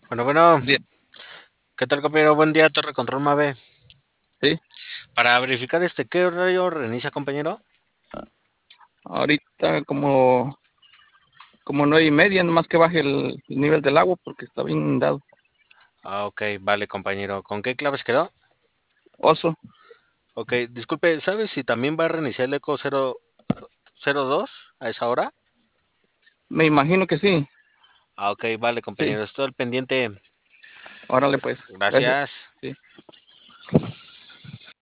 Bueno, Bien, ¿qué tal, compañero? Buen día, Torre Control Mave. sí. Para verificar ¿qué horario reinicia, compañero? Ahorita como 9:30, nomás que baje el nivel del agua porque está bien inundado. Ok, vale, compañero. ¿Con qué claves quedó? Oso, Ok, disculpe, ¿sabes si también va a reiniciar el Eco 002 a esa hora? me imagino que sí. Ok, vale, Sí, compañero. Estoy al pendiente. órale pues, gracias. Gracias. Sí.